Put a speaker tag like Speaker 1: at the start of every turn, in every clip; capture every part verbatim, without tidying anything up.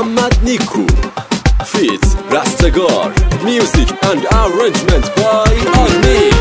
Speaker 1: محمد نیکو فیت رستگار میوزیک اند ارنجمنت بای آرمیک.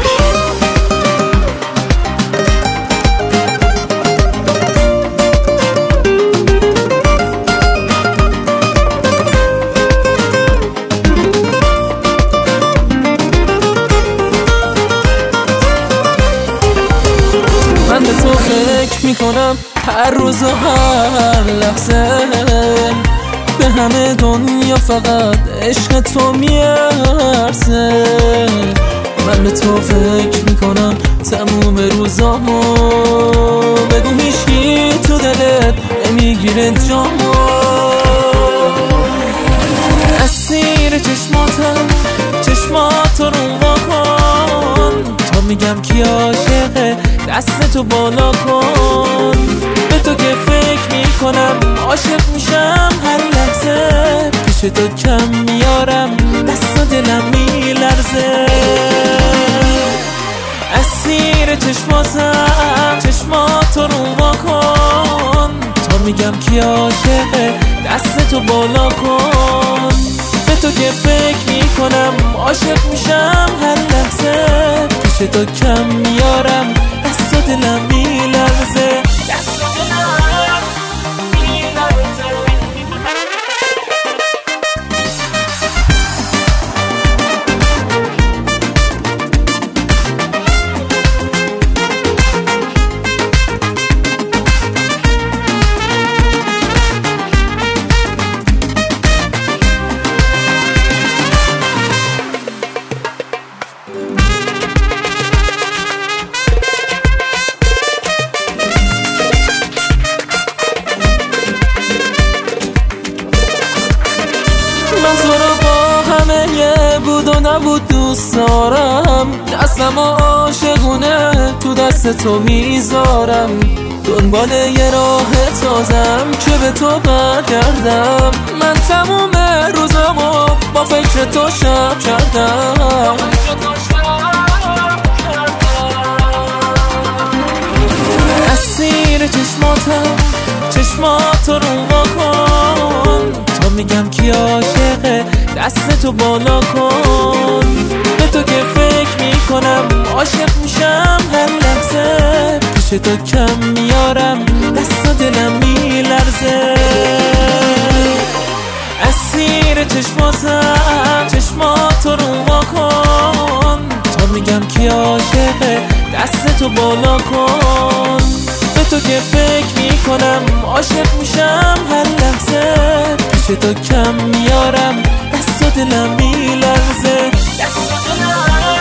Speaker 2: من به تو فکر میکنم هر روز و هر لحظه، به همه دنیا فقط عشق تو میارزه. من به تو فکر میکنم تموم روزامو، بگو هیچکی تو دلت نمیگیره جامو. اسیر چشماتم چشمات رو واکن، تا میگم کی عاشقه دست تو بالا کن. به تو که فکر میکنم عاشق میشم هر لحظه، پیش تو کم میارم دست و دلم میلرزه. اسیر چشماتم چشماتو رو واکن، تا میگم کی عاشقه دست تو بالا کن. به تو که فکر میکنم عاشق میشم هر لحظه، پیش تو کم میارم دست و دلم میلرزه. دست و دلم میلرزه. من تو رو با همه یه بود و نبود دوست دارم، دستم و عاشقونه تو دست تو میذارم. دنبال یه راه تازم که به تو برگردم، من تموم روزمو با فکر تو شب کردم. اسیر چشماتم چشماتو رو واکن، تا میگم کی عاشقه دست تو بالا کن. به تو که فکر میکنم عاشق میشم هر لحظه، پیش تو کم میارم دست و دلم میلرزه. اسیر چشماتم چشماتو رو واکن، تا میگم کی عاشقه دست تو بالا کن. به تو که فکر میکنم عاشق میشم هر لحظه، پیش تو کم میارم دست و دلم میلرزه. دست و دلم